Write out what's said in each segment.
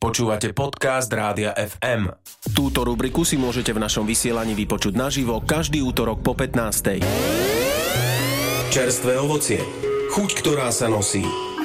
Počúvate podcast Rádia FM. Túto rubriku si môžete v našom vysielaní vypočuť naživo každý útorok po 15:00. Čerstvé ovocie. Chuť, ktorá sa nosí.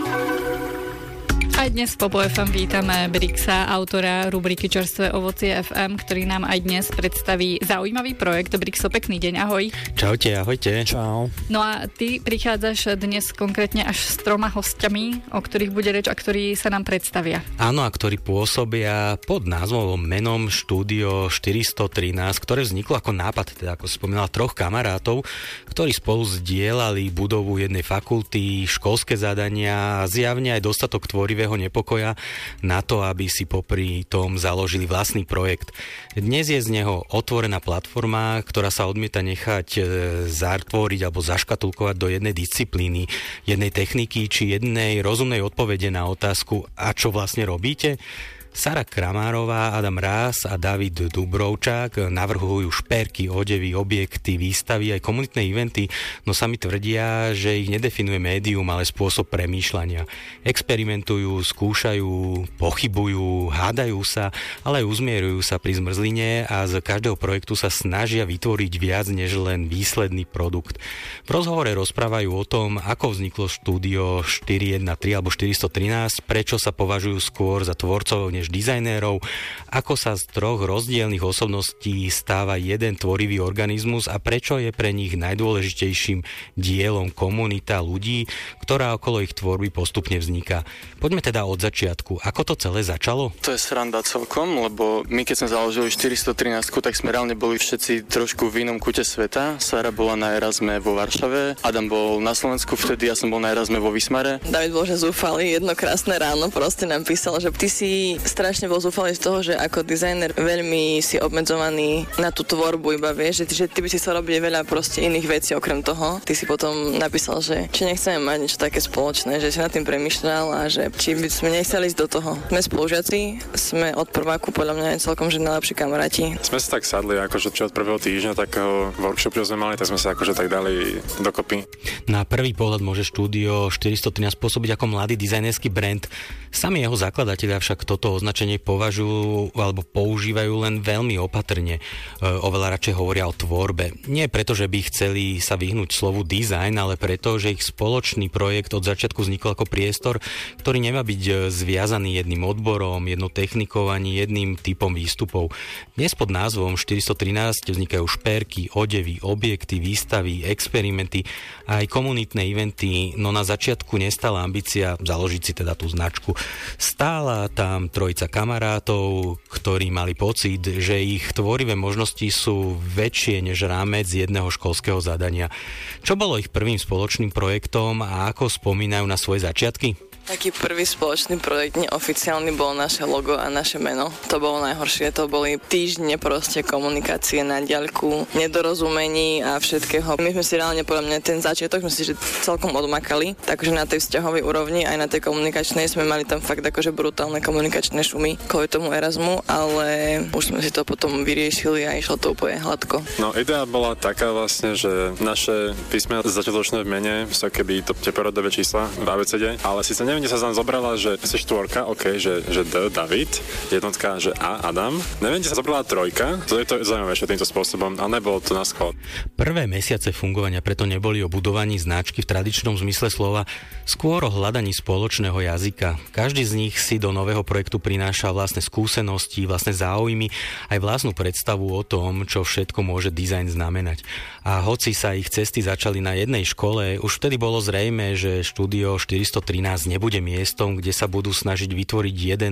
Aj dnes v Popo FM vítame Brixa, autora rubriky Čerstvé ovocie FM, ktorý nám aj dnes predstaví zaujímavý projekt. Brixo, pekný deň, ahoj. Čaute, ahojte. Čau. No a ty prichádzaš dnes konkrétne až s 3 hostiami, o ktorých bude reč a ktorí sa nám predstavia. Áno, a ktorí pôsobia pod názvom menom Štúdio 413, ktoré vzniklo ako nápad, teda ako spomínala, 3 kamarátov, ktorí spolu zdieľali budovu jednej fakulty, školské zadania a zjavne aj dostatok tvorivého nepokoja na to, aby si popri tom založili vlastný projekt. Dnes je z neho otvorená platforma, ktorá sa odmieta nechať zatvoriť alebo zaškatulkovať do jednej disciplíny, jednej techniky či jednej rozumnej odpovede na otázku, a čo vlastne robíte? Sara Kramárová, Adam Ráz a David Dubrovčák navrhujú šperky, odevy, objekty, výstavy aj komunitné eventy, no sami tvrdia, že ich nedefinuje médium, ale spôsob premýšľania. Experimentujú, skúšajú, pochybujú, hádajú sa, ale aj uzmierujú sa pri zmrzline a z každého projektu sa snažia vytvoriť viac než len výsledný produkt. V rozhovore rozprávajú o tom, ako vzniklo štúdio 413 alebo 413, prečo sa považujú skôr za tvorcov než dizajnérov, ako sa z 3 rozdielnych osobností stáva jeden tvorivý organizmus a prečo je pre nich najdôležitejším dielom komunita ľudí, ktorá okolo ich tvorby postupne vzniká. Poďme teda od začiatku. Ako to celé začalo? To je sranda celkom, lebo my keď sme založili 413, tak sme reálne boli všetci trošku v inom kúte sveta. Sara bola na Erasme vo Varšave, Adam bol na Slovensku vtedy, ja som bol na Erasme vo Vismare. David bol že zúfalý, jedno krásne ráno proste nám písal, že ty si strašne bol zúfalý z toho, že ako dizajner veľmi si obmedzovaný na tú tvorbu, iba vieš, že ty by si chcel robiť veľa proste iných vecí okrem toho. Ty si potom napísal, že či nechceme mať niečo také spoločné, že si nad tým premýšľal a že či by sme nechceli ísť do toho. Sme spolužiaci, sme od prváku podľa mňa celkom že najlepší kamaráti. Sme sa tak sadli, akože čo od prvého týždňa takého workshopu, čo sme mali, tak sme sa akože tak dali dokopy. Na prvý pohľad môže štúdio 413 pôsobiť ako mladý dizajnerský brand. Sami jeho zakladatelia však toto označenie považujú alebo používajú len veľmi opatrne. Oveľa radšej hovoria o tvorbe. Nie preto, že by chceli sa vyhnúť slovu design, ale preto, že ich spoločný projekt od začiatku vznikol ako priestor, ktorý nemá byť zviazaný jedným odborom, jednou technikou ani jedným typom výstupov. Dnes pod názvom 413 vznikajú šperky, odevy, objekty, výstavy, experimenty a aj komunitné eventy, no na začiatku nestala ambícia založiť si teda tú značku. Stála tam trojica kamarátov, ktorí mali pocit, že ich tvorivé možnosti sú väčšie než rámec jedného školského zadania. Čo bolo ich prvým spoločným projektom a ako spomínajú na svoje začiatky? Taký prvý spoločný projekt neoficiálny bolo naše logo a naše meno. To bolo najhoršie, to boli týždne proste komunikácie na diaľku, nedorozumení a všetkého. My sme si reálne, podľa mňa, ten začiatok sme si že celkom odmakali, takže na tej vzťahovej úrovni aj na tej komunikačnej sme mali tam fakt akože brutálne komunikačné šumy kvôli tomu Erasmu, ale už sme si to potom vyriešili a išlo to úplne hladko. No idea bola taká vlastne, že naše písmena začiatočné v mene sú keby to teporodové čísla v ABCD, ale síce neviem, kde sa tam zobrala, že si 4, OK, že D, David, jednotka, že A, Adam. Neviem, kde sa zobrala 3, to je to zaujímavé, že týmto spôsobom, ale nebolo to na schvál. Prvé mesiace fungovania preto neboli o budovaní značky v tradičnom zmysle slova, skôr o hľadaní spoločného jazyka. Každý z nich si do nového projektu prináša vlastné skúsenosti, vlastné záujmy, aj vlastnú predstavu o tom, čo všetko môže dizajn znamenať. A hoci sa ich cesty začali na jednej škole, už vtedy bolo zrejmé, že štúdio 413 nebude miestom, kde sa budú snažiť vytvoriť jeden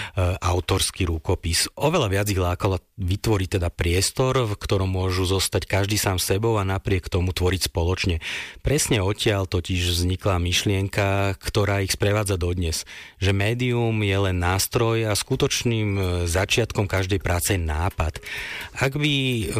autorský rukopis. Oveľa viac ich lákalo vytvoriť teda priestor, v ktorom môžu zostať každý sám sebou a napriek tomu tvoriť spoločne. Presne odtiaľ totiž vznikla myšlienka, ktorá ich sprevádza dodnes, že médium je len nástroj a skutočným začiatkom každej práce je nápad. Ak by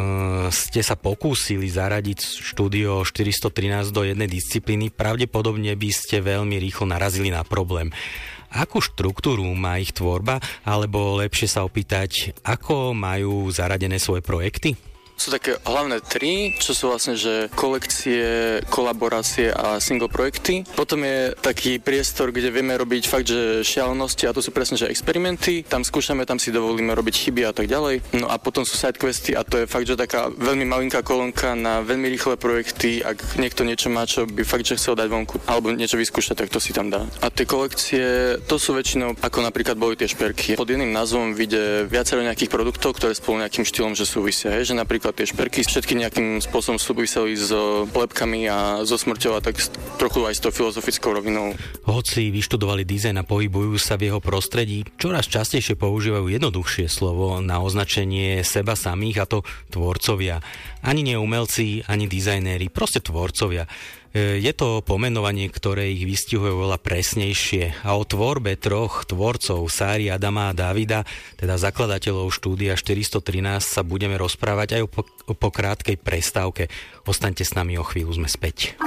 ste sa pokúsili zaradiť štúdio 413 do jednej disciplíny, pravdepodobne by ste veľmi rýchlo narazili na problém. Akú štruktúru má ich tvorba, alebo lepšie sa opýtať, ako majú zaradené svoje projekty? Sú také hlavné 3, čo sú vlastne, že kolekcie, kolaborácie a single projekty. Potom je taký priestor, kde vieme robiť fakt, že šialenosti, a to sú presne, že experimenty. Tam skúšame, tam si dovolíme robiť chyby a tak ďalej. No a potom sú sidequesty a to je fakt, že taká veľmi malinká kolónka na veľmi rýchle projekty. Ak niekto niečo má, čo by fakt, že chcel dať vonku alebo niečo vyskúšať, tak to si tam dá. A tie kolekcie, to sú väčšinou, ako napríklad boli tie šperky. Pod jedným názvom vyjde viacero nejakých produktov, ktoré spolu nejakým štýlom, že súvisia, že napríklad tie šperky všetky nejakým spôsobom súviseli s polepkami a so smrťou a tak trochu aj s tou filozofickou rovinou. Hoci vyštudovali dizajn a pohybujú sa v jeho prostredí, čoraz častejšie používajú jednoduchšie slovo na označenie seba samých, a to tvorcovia. Ani nie umelci, ani dizajnéri, proste tvorcovia. Je to pomenovanie, ktoré ich vystihuje oveľa presnejšie, a o tvorbe 3 tvorcov, Sáry, Adama a Davida, teda zakladateľov štúdia 413, sa budeme rozprávať aj po krátkej prestávke. Ostaňte s nami, o chvíľu sme späť.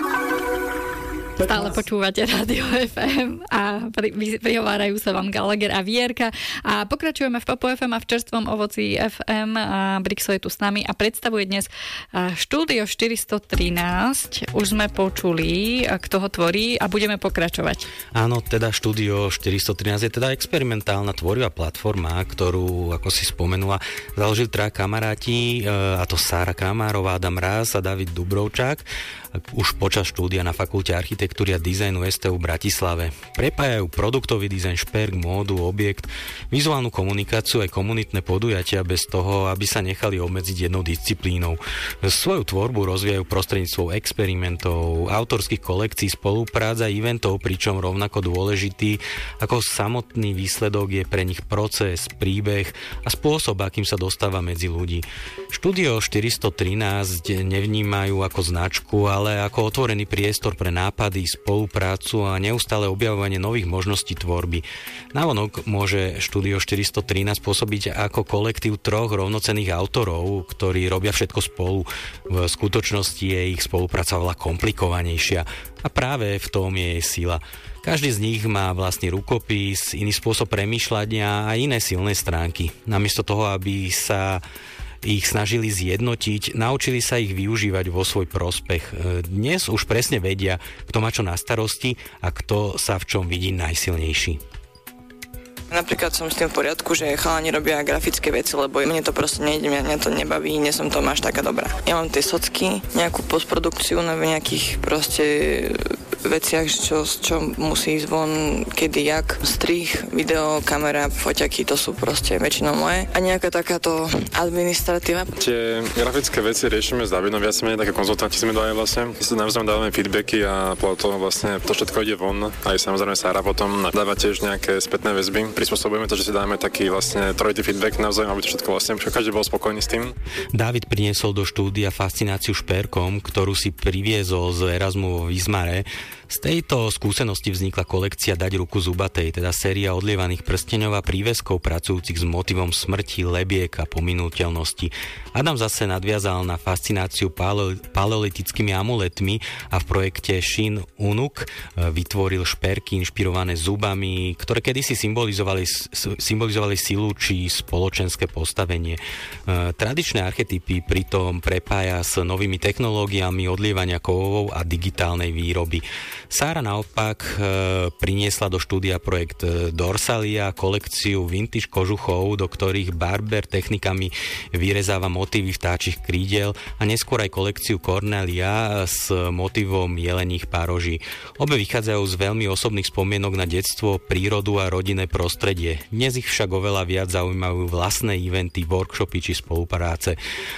Stále počúvate Rádio FM a prihovárajú sa vám Gallagher a Vierka a pokračujeme v Popu FM a v čerstvom ovoci FM. A Brixo je tu s nami a predstavuje dnes štúdio 413. Už sme počuli, kto ho tvorí, a budeme pokračovať. Áno, teda štúdio 413 je teda experimentálna tvorivá platforma, ktorú, ako si spomenula, založili 3 kamaráti, a to Sára Kramárová, Adam Ráz a David Dubrovčák, už počas štúdia na Fakulte architektúry a dizajnu STU v Bratislave. Prepájajú produktový dizajn, šperk, módu, objekt, vizuálnu komunikáciu aj komunitné podujatia bez toho, aby sa nechali obmedziť jednou disciplínou. Svoju tvorbu rozvíjajú prostredníctvom experimentov, autorských kolekcií, spoluprác a eventov, pričom rovnako dôležitý ako samotný výsledok je pre nich proces, príbeh a spôsob, akým sa dostáva medzi ľudí. Štúdio 413 nevnímajú ako značku, ale ako otvorený priestor pre nápady, spoluprácu a neustále objavovanie nových možností tvorby. Navonok môže štúdio 413 pôsobiť ako kolektív 3 rovnocenných autorov, ktorí robia všetko spolu. V skutočnosti je ich spolupráca oveľa komplikovanejšia a práve v tom je jej sila. Každý z nich má vlastný rukopis, iný spôsob premýšľania a iné silné stránky. Namiesto toho, aby sa ich snažili zjednotiť, naučili sa ich využívať vo svoj prospech. Dnes už presne vedia, kto má čo na starosti a kto sa v čom vidí najsilnejší. Napríklad som s tým v poriadku, že chalani robia grafické veci, lebo mne to proste nejde, mňa to nebaví, nie som to až taká dobrá. Ja mám tie socky, nejakú postprodukciu na nejakých proste veciach, čo musí ísť von, kedy, jak, strih, video, kamera, foťaky, to sú proste väčšinou moje. A nejaká takáto administratíva. Tie grafické veci riešime s Davidom, viac menej také konzultanti sme dali vlastne. My sa navzájom dávame feedbacky a podľa toho vlastne to všetko ide von. Aj samozrejme Sára potom dáva tiež nejaké spätné väzby. Prispôsobujeme to, že si dáme taký vlastne trojitý feedback navzájom, aby to všetko vlastne každý bol spokojný s tým. David priniesol do štúdia fascináciu šperkom, ktorú si priviezol z Erasmu vo Výzmare. Z tejto skúsenosti vznikla kolekcia Dať ruku zubatej, teda séria odlievaných prsteňov a príveskov pracujúcich s motivom smrti, lebiek a pominuteľnosti. Adam zase nadviazal na fascináciu paleolitickými amuletmi a v projekte Shin Unuk vytvoril šperky inšpirované zubami, ktoré kedysi symbolizovali silu či spoločenské postavenie. Tradičné archetypy pritom prepája s novými technológiami odlievania kovov a digitálnej výroby. Sára naopak priniesla do štúdia projekt Dorsalia, kolekciu vintage kožuchov, do ktorých barber technikami vyrezáva motívy vtáčich krídel, a neskôr aj kolekciu Cornelia s motivom jeleních pároží. Obe vychádzajú z veľmi osobných spomienok na detstvo, prírodu a rodinné prostredie. Dnes ich však oveľa viac zaujímajú vlastné eventy, workshopy či spolupráce.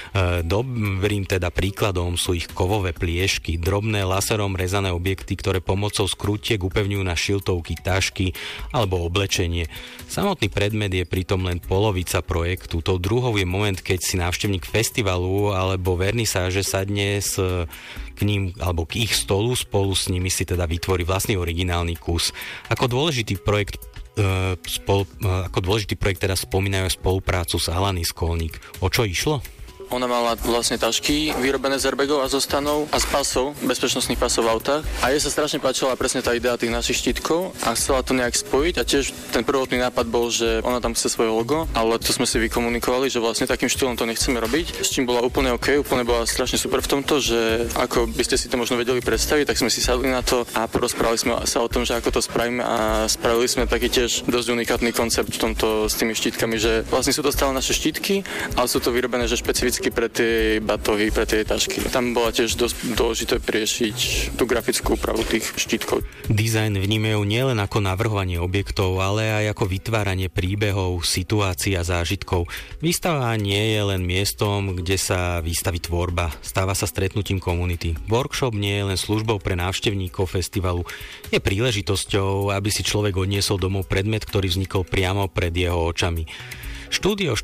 Dobrým teda príkladom sú ich kovové pliešky, drobné laserom rezané objekty, ktoré pomocou skrutiek upevňujú na šiltovky, tašky alebo oblečenie. Samotný predmet je pritom len polovica projektu. Tou druhou je moment, keď si návštevník festivalu alebo vernisáže sadne k ním alebo k ich stolu, spolu s nimi si teda vytvorí vlastný originálny kus. Ako dôležitý projekt teda spomínajú spoluprácu s Alanis Skolník. O čo išlo? Ona mala vlastne tašky vyrobené z airbagov a zostanov a z pasov, bezpečnostných pasov v autách. A jej sa strašne páčila presne tá idea tých našich štítkov a chcela to nejak spojiť a tiež ten prvotný nápad bol, že ona tam chce svoje logo, ale to sme si vykomunikovali, že vlastne takým štýlom to nechceme robiť, s čím bola úplne OK, úplne bola strašne super v tomto, že ako by ste si to možno vedeli predstaviť, tak sme si sadli na to a porozprávali sme sa o tom, že ako to spravíme a spravili sme taký tiež dosť unikátny koncept v tomto s tými štítkami, že vlastne sú to stále naše štítky, ale sú to vyrobené že špecificky pre tie batohy, pre tie tašky. Tam bola tiež dosť dôležité priešiť tú grafickú úpravu tých štítkov. Dizajn vnímajú nielen ako navrhovanie objektov, ale aj ako vytváranie príbehov, situácií a zážitkov. Výstava nie je len miestom, kde sa vystaví tvorba, stáva sa stretnutím komunity. Workshop nie je len službou pre návštevníkov festivalu, je príležitosťou, aby si človek odniesol domov predmet, ktorý vznikol priamo pred jeho očami. Štúdio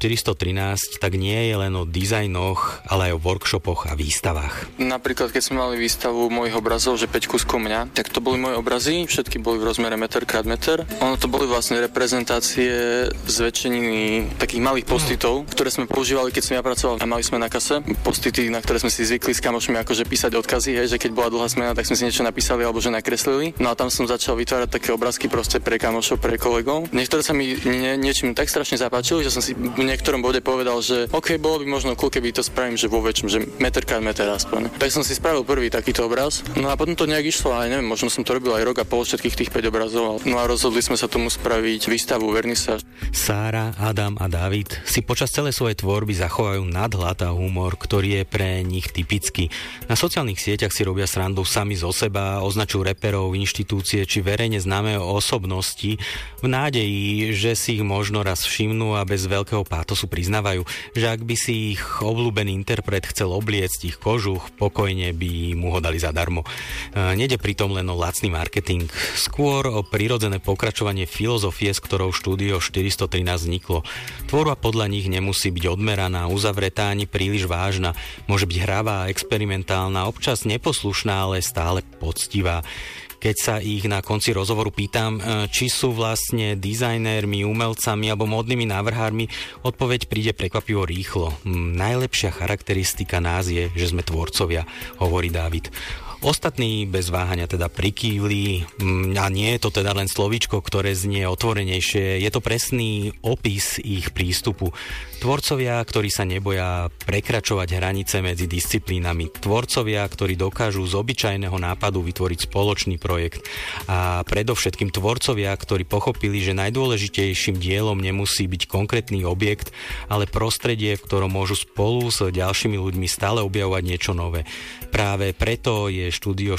413 tak nie je len o dizajnoch, ale aj o workshopoch a výstavách. Napríklad, keď sme mali výstavu mojich obrazov, že 5 kuskov mňa, tak to boli moje obrazy, všetky boli v rozmere meter krát meter. Ono to boli vlastne reprezentácie zväčšeniny takých malých postitov, ktoré sme používali, keď som ja pracoval a mali sme na kase. Postity, na ktoré sme si zvykli s kamošmi akože písať odkazy, hej, že keď bola dlhá smena, tak sme si niečo napísali alebo že nakreslili. No a tam som začal vytvárať také obrázky proste pre kamošov, pre kolegov. Niektoré sa mi niečím tak strašne zapáčili, že som si v niektorom bode povedal, že OK, bolo by možno cool, keby to spravím, že vo väčšom, že meter krát meter aspoň. Tak som si spravil prvý takýto obraz. No a potom to nejak išlo, aj neviem, možno som to robil aj rok a pol všetkých tých 5 obrazov. No a rozhodli sme sa tomu spraviť výstavu vernisáž. Sára, Adam a David si počas celej svojej tvorby zachovajú nadhľad a humor, ktorý je pre nich typický. Na sociálnych sieťach si robia srandu sami zo seba, označujú reperov, inštitúcie či verejne známe osobnosti v nádeji, že si ich možno raz všimnú a bez veľkého pátosu priznávajú, že ak by si ich obľúbený interpret chcel obliecť ich kožuch, pokojne by mu ho dali zadarmo. Nejde pritom len o lacný marketing, skôr o prirodzené pokračovanie filozofie, s ktorou štúdio 413 vzniklo. Tvorba podľa nich nemusí byť odmeraná, uzavretá ani príliš vážna, môže byť hravá, experimentálna, občas neposlušná, ale stále poctivá. Keď sa ich na konci rozhovoru pýtam, či sú vlastne dizajnérmi, umelcami alebo módnymi návrhármi, odpoveď príde prekvapivo rýchlo. Najlepšia charakteristika nás je, že sme tvorcovia, hovorí Dávid. Ostatní bez váhania teda prikývli a nie je to teda len slovíčko, ktoré znie otvorenejšie, je to presný opis ich prístupu. Tvorcovia, ktorí sa neboja prekračovať hranice medzi disciplínami. Tvorcovia, ktorí dokážu z obyčajného nápadu vytvoriť spoločný projekt. A predovšetkým tvorcovia, ktorí pochopili, že najdôležitejším dielom nemusí byť konkrétny objekt, ale prostredie, v ktorom môžu spolu s ďalšími ľuďmi stále objavovať niečo nové. Práve preto je štúdio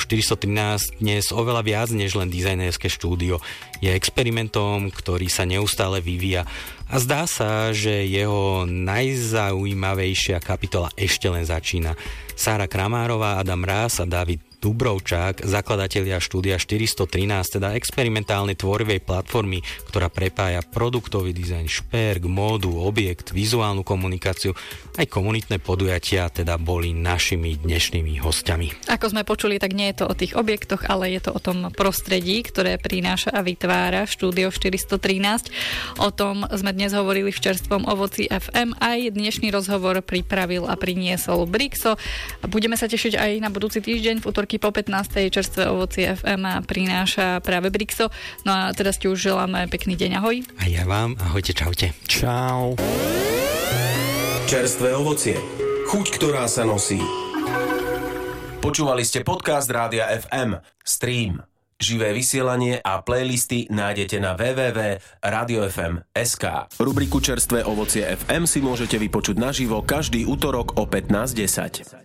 413 dnes oveľa viac než len dizajnerské štúdio. Je experimentom, ktorý sa neustále vyvíja. A zdá sa, že jeho najzaujímavejšia kapitola ešte len začína. Sára Kramárová, Adam Ráz a David Dubrovčák, zakladatelia štúdia 413, teda experimentálnej tvorivej platformy, ktorá prepája produktový dizajn, šperk, módu, objekt, vizuálnu komunikáciu, aj komunitné podujatia, teda boli našimi dnešnými hostiami. Ako sme počuli, tak nie je to o tých objektoch, ale je to o tom prostredí, ktoré prináša a vytvára štúdio 413. O tom sme dnes hovorili v Čerstvom ovoci FM. Aj dnešný rozhovor pripravil a priniesol Brixo. Budeme sa tešiť aj na budúci týždeň v útorky po 15. Čerstvé ovocie FM prináša práve Brixo. No a teraz ti už želáme pekný deň, ahoj. A ja vám, ahojte, čaute. Čau. Čerstvé ovocie. Chuť, ktorá sa nosí. Počúvali ste podcast Rádia FM. Stream. Živé vysielanie a playlisty nájdete na www.radiofm.sk. Rubriku Čerstvé ovocie FM si môžete vypočuť naživo každý utorok o 15:10.